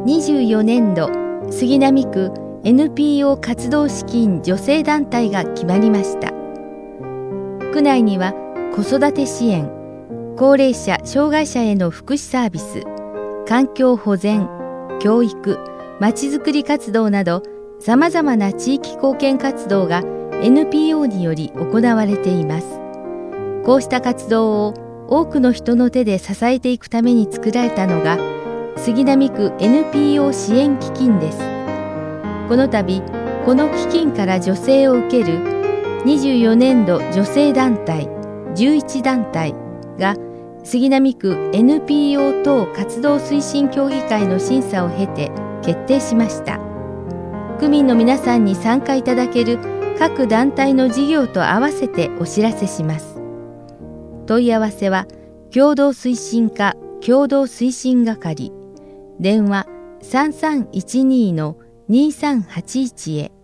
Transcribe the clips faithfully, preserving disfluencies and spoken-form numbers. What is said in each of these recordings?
にじゅうよねんど杉並区 エヌピーオー 活動資金助成団体が決まりました。区内には子育て支援、高齢者・障害者への福祉サービス、環境保全、教育、まちづくり活動などさまざまな地域貢献活動が エヌピーオー により行われています。こうした活動を多くの人の手で支えていくために作られたのが杉並区 エヌピーオー 支援基金です。この度、この基金から助成を受けるにじゅうよねんど助成団体じゅういちだんたいが杉並区 エヌピーオー 等活動推進協議会の審査を経て決定しました。区民の皆さんに参加いただける各団体の事業と合わせてお知らせします。問い合わせは共同推進課共同推進係電話 さんさんいちに にさんはちいち へ。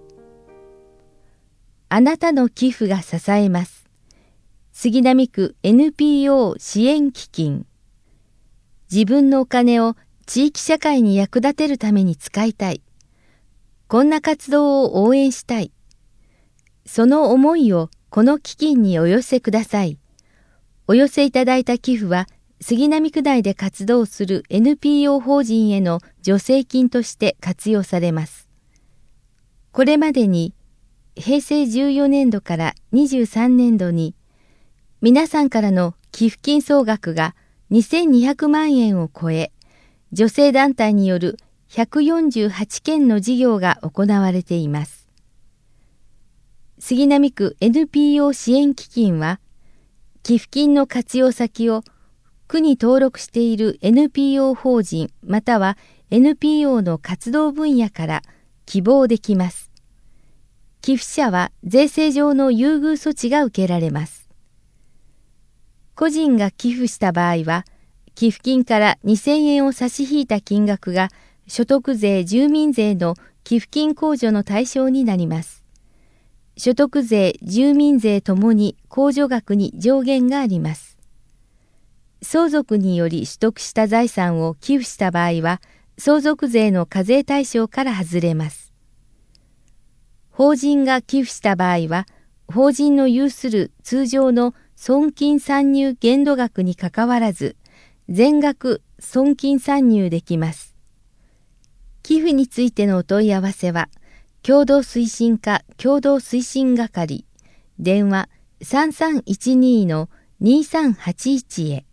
あなたの寄付が支えます。杉並区 エヌピーオー 支援基金。自分のお金を地域社会に役立てるために使いたい。こんな活動を応援したい。その思いをこの基金にお寄せください。お寄せいただいた寄付は杉並区内で活動する エヌピーオー 法人への助成金として活用されます。これまでにへいせいじゅうよねんどからにじゅうさんねんどに皆さんからの寄付金総額がにせんにひゃくまんえんを超え、助成団体によるひゃくよんじゅうはちけんの事業が行われています。杉並区 エヌピーオー 支援基金は、寄付金の活用先を区に登録している エヌピーオー 法人または エヌピーオー の活動分野から希望できます。寄付者は税制上の優遇措置が受けられます。個人が寄付した場合は、寄付金からにせんえんを差し引いた金額が所得税・住民税の寄付金控除の対象になります。所得税・住民税ともに控除額に上限があります。相続により取得した財産を寄付した場合は、相続税の課税対象から外れます。法人が寄付した場合は、法人の有する通常の損金算入限度額にかかわらず、全額損金算入できます。寄付についてのお問い合わせは、共同推進課共同推進係電話 さんさんいちに にさんはちいち へ。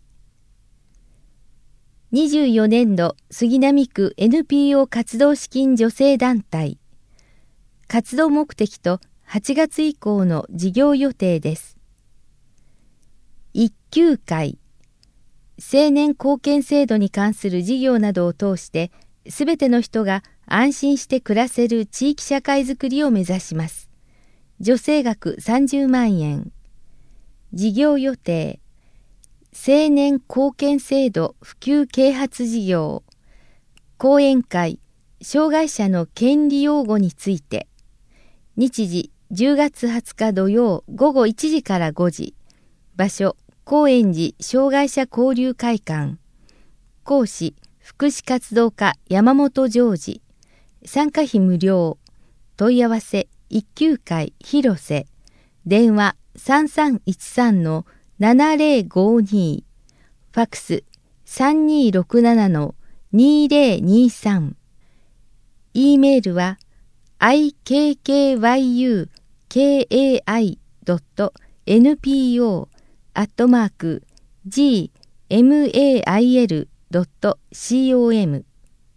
にじゅうよねんど杉並区 エヌピーオー 活動資金助成団体。活動目的とはちがつ以降の事業予定です。一級会、青年貢献制度に関する事業などを通して、すべての人が安心して暮らせる地域社会づくりを目指します。助成額さんじゅうまんえん。事業予定、青年貢献制度普及啓発事業、講演会、障害者の権利擁護について、日時じゅうがつはつか土曜ごごいちじからごじ、場所、高円寺障害者交流会館、講師、福祉活動家山本ジョージ、参加費無料、問い合わせ一級会広瀬、電話 さんさんいちさん ななぜろごに、ファックス さんにろくなな にぜろにさん、e メールは アイケーケーワイユーケーエーアイドットエヌピーオー アットマーク ジーエムエーアイエルドットコム。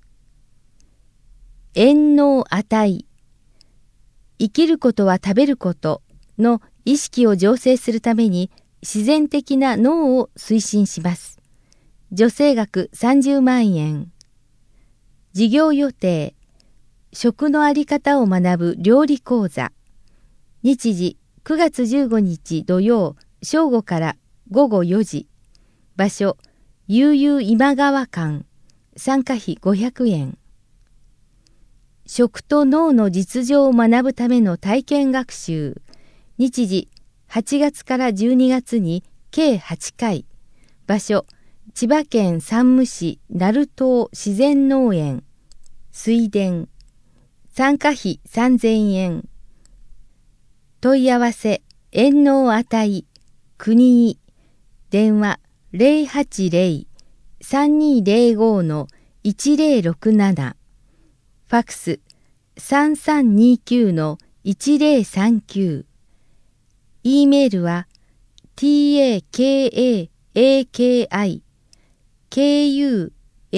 縁の値、生きることは食べることの意識を醸成するために自然的な脳を推進します。助成額さんじゅうまんえん。事業予定、食のあり方を学ぶ料理講座。日時くがつじゅうごにち土曜正午からごごよじ。場所、悠々今川館。参加費ごひゃくえん。食と脳の実情を学ぶための体験学習。日時はちがつからじゅうにがつに計はちかい。場所、 千葉県山武市鳴門自然農園水田参加費さんぜんえん。問い合わせ遠納値国井電話 ゼロはちゼロ さんにゼロご のいちゼロろくなな ファックス さんさんにきゅう のいちゼロさんきゅう E メールは タカアキkunii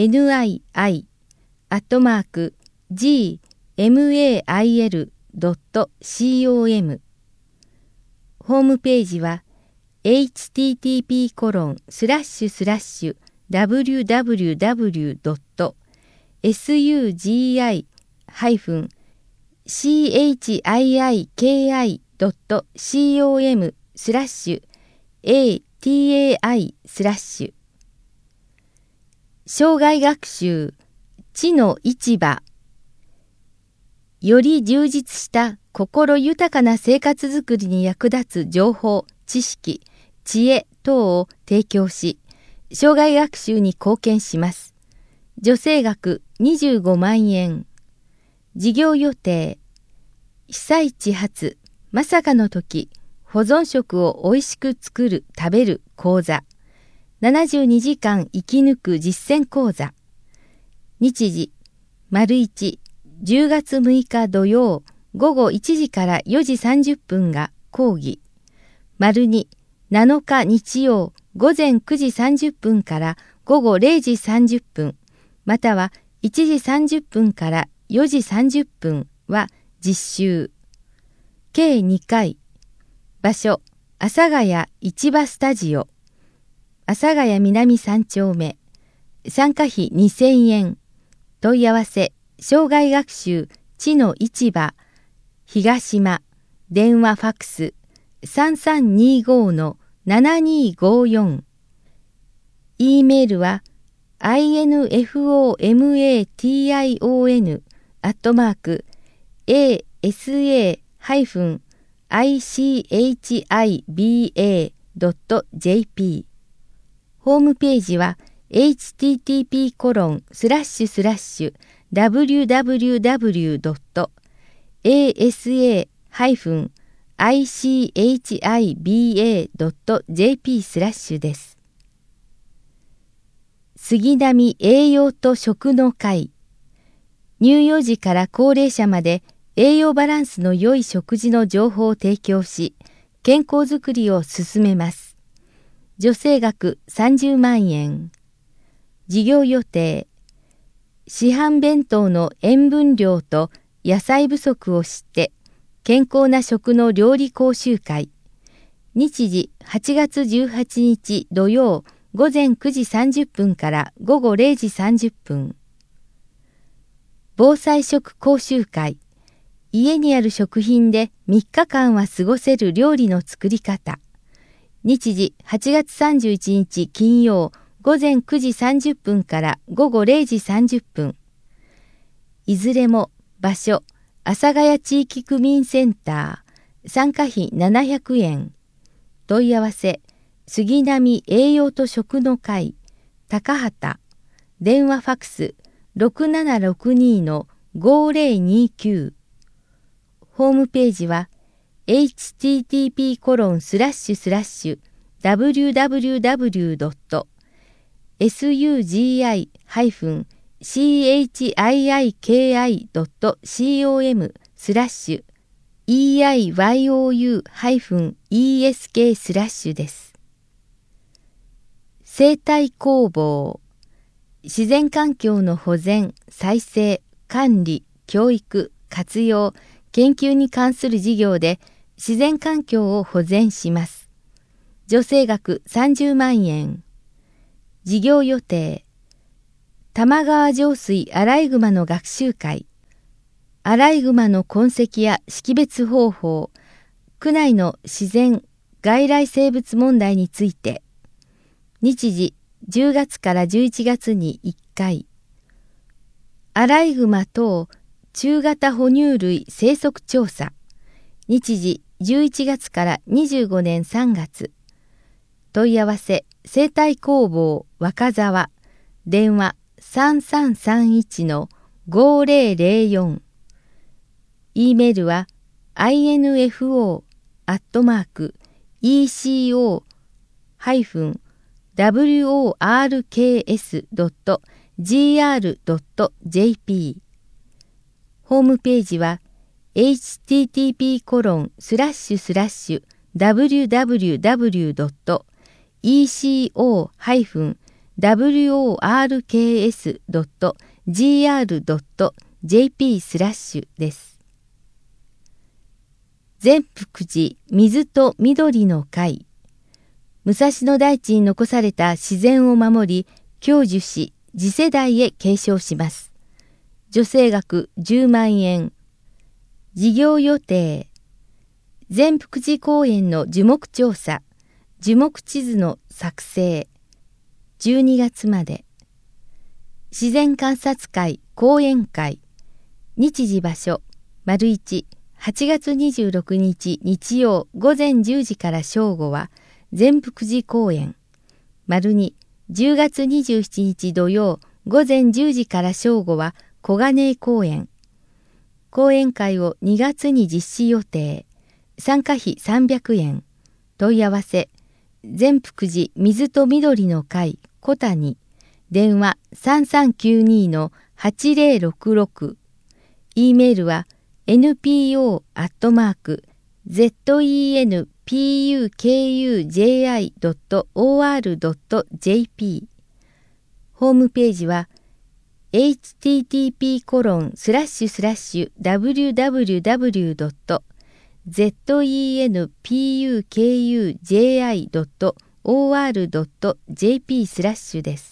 アットマーク ジーエムエーアイエルドットコム ホームページは エイチティーティーピーコロンスラッシュスラッシュダブリューダブリューダブリュードットスグイハイフンシーエイチアイアイケーアイドットコムスラッシュ エーティーエーアイ スラッシュ生涯学習知の市場より充実した心豊かな生活づくりに役立つ情報、知識、知恵等を提供し、生涯学習に貢献します。助成額にじゅうごまんえん。事業予定。被災地発、まさかの時、保存食をおいしく作る、食べる講座。ななじゅうにじかん生き抜く実践講座。日時、丸一、じゅうがつむいか土曜、午後いちじからよじさんじゅっぷんが講義。丸二、なのか日曜、午前くじさんじゅっぷんから午後れいじさんじゅっぷん、またはいちじさんじゅっぷんからよじさんじゅっぷんは実習。計にかい。場所、阿佐ヶ谷市場スタジオ。阿佐ヶ谷南さん丁目。参加費にせんえん。問い合わせ、生涯学習、知の市場、東島、電話ファックス、さんさんにご のななにごよん。E メールは、インフォメーション アットマーク、エーエスエー ハイフン アイシーエイチアイビーエー ドット ジェーピー。ホームページは エイチティーティーピーコロンスラッシュスラッシュダブリューダブリューダブリュードットエーエスエー ハイフン アイシーエイチアイビーエー ドット ジェーピー スラッシュです。杉並栄養と食の会。乳幼児から高齢者まで栄養バランスの良い食事の情報を提供し、健康づくりを進めます。助成額さんじゅうまんえん。事業予定。市販弁当の塩分量と野菜不足を知って、健康な食の料理講習会。日時はちがつじゅうはちにち土曜午前くじさんじゅっぷんから午後れいじさんじゅっぷん。防災食講習会。家にある食品でみっかかんは過ごせる料理の作り方。日時はちがつさんじゅういちにち金曜午前くじさんじゅっぷんから午後れいじさんじゅっぷん。いずれも場所、阿佐ヶ谷地域区民センター、参加費ななひゃくえん。問い合わせ、杉並栄養と食の会、高畑、電話ファックス ろくななろくに のごぜろにきゅう。ホームページは エイチティーティーピーコロンスラッシュスラッシュダブリューダブリューダブリュードットスグイハイフンシーエイチアイアイケーアイドットコムスラッシュ イーアイワイオーユーハイフンイーエスケー スラッシュです。生態工房。自然環境の保全、再生、管理、教育、活用、研究に関する事業で自然環境を保全します。助成額さんじゅうまんえん。事業予定。玉川上水アライグマの学習会。アライグマの痕跡や識別方法、区内の自然、外来生物問題について。日時じゅうがつからじゅういちがつにいっかい。アライグマ等中型哺乳類生息調査。日時じゅういちがつからにじゅうごねんさんがつ。問い合わせ生態工房若沢、電話 さんさんさんいちのごぜろぜろよん、E メールは アイエヌエフオー アットマーク イーシーオー ハイフン ダブリューオーアールケーエス ドット ジーアール ドット ジェーピー。ホームページは エイチティーティーピーコロンスラッシュスラッシュダブリューダブリューダブリュードットイーシーオーハイフン ダブリューオーアールケーエス ドット ジーアール ドット ジェーピー スラッシュです。善福寺水と緑の会。武蔵野大地に残された自然を守り、享受し、次世代へ継承します。助成額じゅうまんえん。事業予定。善福寺公園の樹木調査、樹木地図の作成。じゅうにがつまで。自然観察会講演会。日時場所、丸一、はちがつにじゅうろくにち日曜午前じゅうじから正午は善福寺公園。丸二、じゅうがつにじゅうしちにち土曜午前じゅうじから正午は小金井公園。講演会をにがつに実施予定。参加費さんびゃくえん。問い合わせ。善福寺水と緑の会小谷。電話さんさんきゅうにのはちぜろろくろく。E メールは エヌピーオー アットマーク ゼットイーエヌピーユーケーユージェーアイ ドット オーアール ドット ジェーピー。ホームページは エイチティーティーピーコロンスラッシュスラッシュダブリューダブリューダブリュードットゼットイーエヌピーユーケーユージェーアイ ドット オーアール ドット ジェーピー スラッシュです。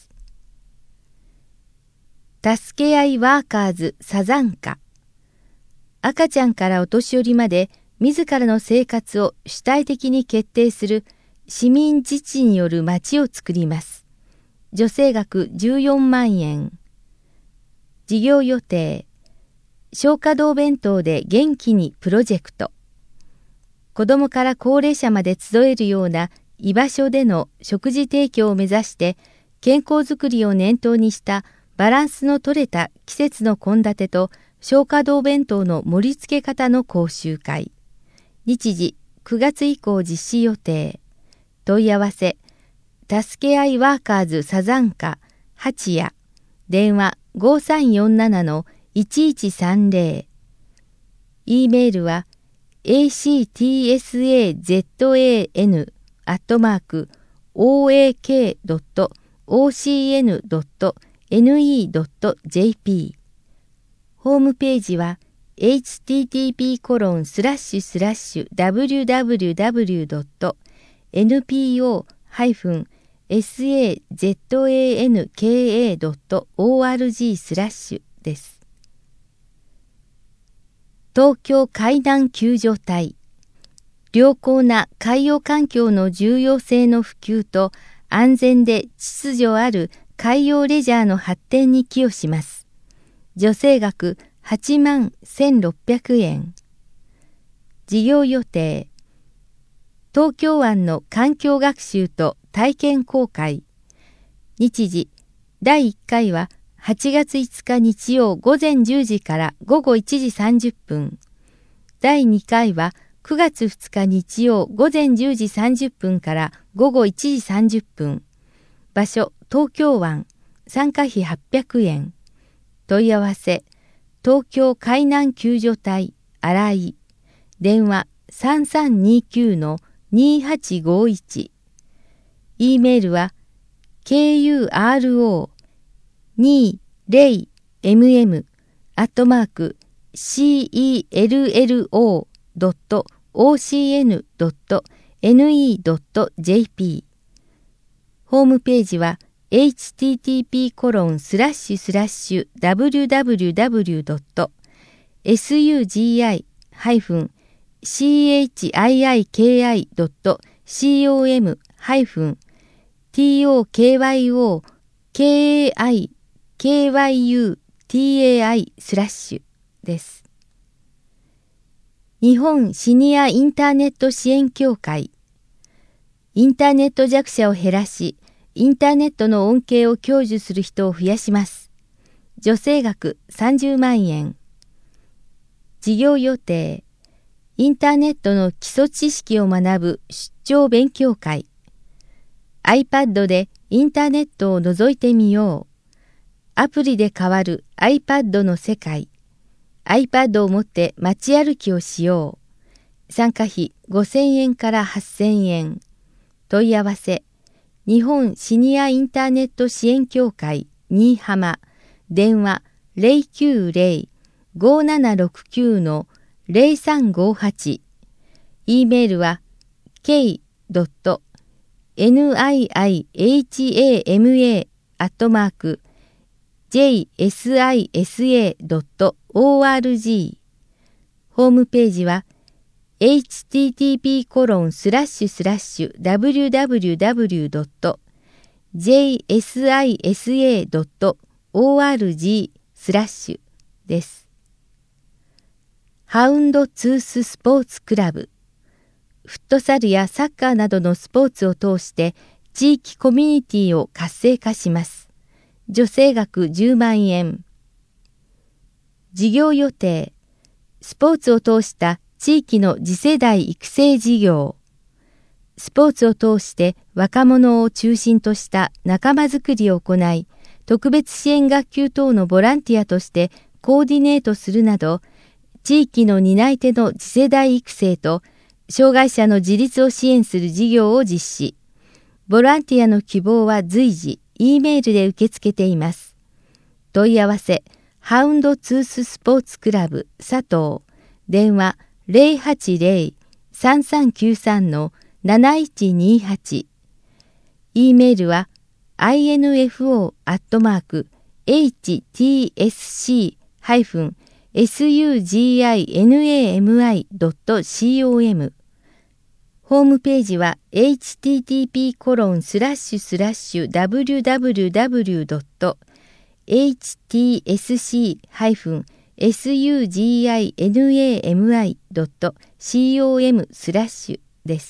助け合いワーカーズサザンカ。赤ちゃんからお年寄りまで自らの生活を主体的に決定する市民自治による町を作ります。助成額じゅうよんまんえん。事業予定。小華堂弁当で元気にプロジェクト。子どもから高齢者まで集えるような居場所での食事提供を目指して健康づくりを念頭にしたバランスの取れた季節の献立と小華堂弁当の盛り付け方の講習会。日時くがつ以降実施予定。問い合わせ。助け合いワーカーズサザンカ八谷。電話ごさんよんななのいちいちさんぜろ。E メールは エーシーティーエスエーゼットエーエヌ アットマーク オーエーケードットオーシーエヌドットエヌイードットジェーピー。ホームページは エイチティーティーピーコロンスラッシュスラッシュダブリューダブリューダブリュードットエヌピーオーハイフンエスエーゼットエーエヌケーエードットオーアールジー スラッシュです。東京海難救助隊。良好な海洋環境の重要性の普及と安全で秩序ある海洋レジャーの発展に寄与します。助成額はちまんせんろっぴゃくえん。事業予定。東京湾の環境学習と体験公開。日時。だいいっかいははちがついつか日曜午前じゅうじから午後いちじさんじゅっぷん。だいにかいはくがつふつか日曜午前じゅうじさんじゅっぷんから午後いちじさんじゅっぷん。場所、東京湾。参加費はっぴゃくえん。問い合わせ。東京海難救助隊新井。電話さんさんにきゅうのにはちごいち。E メールは ケーユーアールオーにじゅうエムエム アットマーク シーイーエルエルオードットオーシーエヌドットエヌイードットジェーピー。ホームページは エイチティーティーピーコロンスラッシュスラッシュダブリューダブリューダブリュードットエスユージーアイハイフンシーエイチアイアイケーアイドットシーオーエムハイフンティーオーケーワイオーケーエーアイケーワイユーティーエーアイ スラッシュです。日本シニアインターネット支援協会。 インターネット弱者を減らし、インターネットの恩恵を享受する人を増やします。助成額さんじゅうまんえん。事業予定。インターネットの基礎知識を学ぶ出張勉強会。iPad でインターネットを覗いてみよう。アプリで変わる iPad の世界。iPad を持って街歩きをしよう。参加費ごせんえんからはっせんえん。問い合わせ。日本シニアインターネット支援協会新居浜。電話 ゼロきゅうゼロ ごーななろくきゅう のゼロさんごはち。e メールは ケードットニイハマ アットマーク ジェイエスアイエスエードットオーアールジー。ホームページは エイチティーティーピーコロンスラッシュスラッシュダブリューダブリューダブリュードットジェイエスアイエスエードットオーアールジー スラッシュです。ハウンドツーススポーツクラブ。フットサルやサッカーなどのスポーツを通して地域コミュニティを活性化します。助成額じゅうまんえん。事業予定。スポーツを通した地域の次世代育成事業。スポーツを通して若者を中心とした仲間づくりを行い、特別支援学級等のボランティアとしてコーディネートするなど、地域の担い手の次世代育成と障害者の自立を支援する事業を実施。ボランティアの希望は随時、E メールで受け付けています。問い合わせ、ハウンドツーススポーツクラブ佐藤。電話 ゼロはちゼロ さんさんきゅうさん のなないちにはち。E メールは アイエヌエフオー アットマーク エイチティーエスシー エスユージーアイエヌエーエムアイ ドット コム。ホームページは エイチティーティーピーコロンスラッシュスラッシュダブリューダブリューダブリュードットエイチティーエスシー エスユージーアイエヌエーエムアイ ドット コム スラッシュです。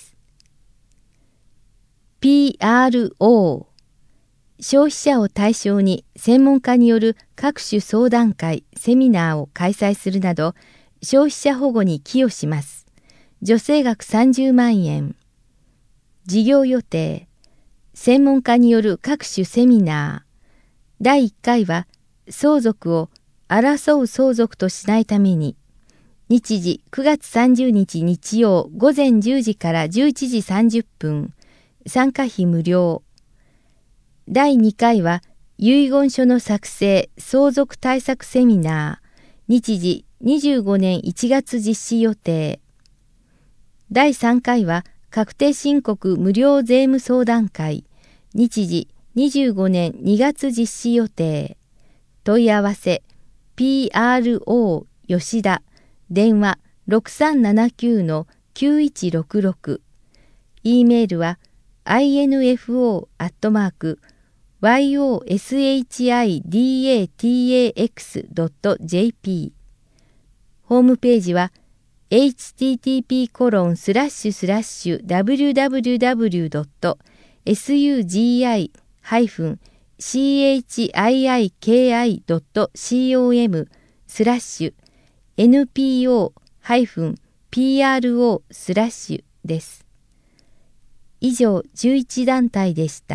ピーアールオー。消費者を対象に専門家による各種相談会、セミナーを開催するなど、消費者保護に寄与します。助成額さんじゅうまんえん。事業予定。専門家による各種セミナー。だいいっかいは、相続を争う相続としないために、日時くがつさんじゅうにち日曜午前じゅうじからじゅういちじさんじゅっぷん。参加費無料。だいにかいは遺言書の作成相続対策セミナー。日時にじゅうごねんいちがつ実施予定。だいさんかいは確定申告無料税務相談会。日時にじゅうごねんにがつ実施予定。問い合わせ ピーアールオー 吉田。電話 ろくさんななきゅう のきゅういちろくろく。E メールは アイエヌエフオー アットマーク ワイオーエスエイチアイディーエーティーエーエックス ドット ジェーピー。ホームページは エイチティーティーピーコロンスラッシュスラッシュダブリューダブリューダブリュードットエスユージーアイハイフンシーエイチアイアイケーアイドットコムスラッシュエヌピーオーハイフンピーアールオースラッシュです。以上じゅういち団体でした。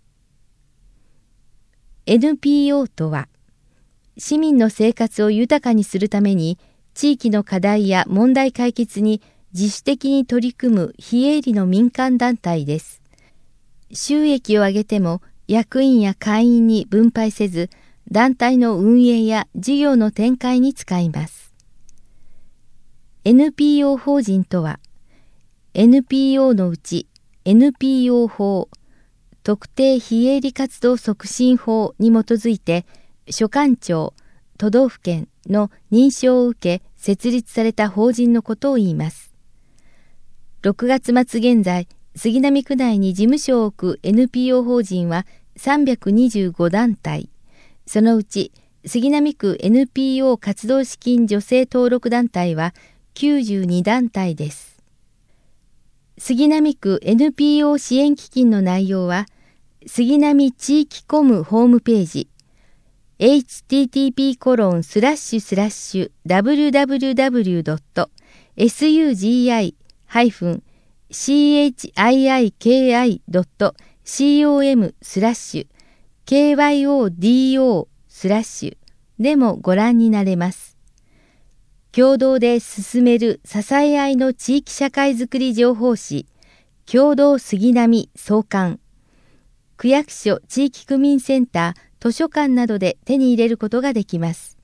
エヌピーオー とは、市民の生活を豊かにするために、地域の課題や問題解決に自主的に取り組む非営利の民間団体です。収益を上げても役員や会員に分配せず、団体の運営や事業の展開に使います。エヌピーオー 法人とは、エヌピーオー のうち エヌピーオー 法、特定非営利活動促進法に基づいて、所管庁、都道府県の認証を受け設立された法人のことを言います。ろくがつ末現在、杉並区内に事務所を置く エヌピーオー 法人はさんびゃくにじゅうご団体、そのうち杉並区 エヌピーオー 活動資金助成登録団体はきゅうじゅうに団体です。 杉並区 エヌピーオー 支援基金の内容は、杉並地域コムホームページ、エイチティーティーピーコロンスラッシュスラッシュダブリューダブリューダブリュードットエスユージーアイハイフンシーエイチアイアイケーアイドットコムスラッシュ ケーワイオーディーオー スラッシュでもご覧になれます。共同で進める支え合いの地域社会づくり情報誌、共同杉並創刊。区役所地域区民センター、図書館などで手に入れることができます。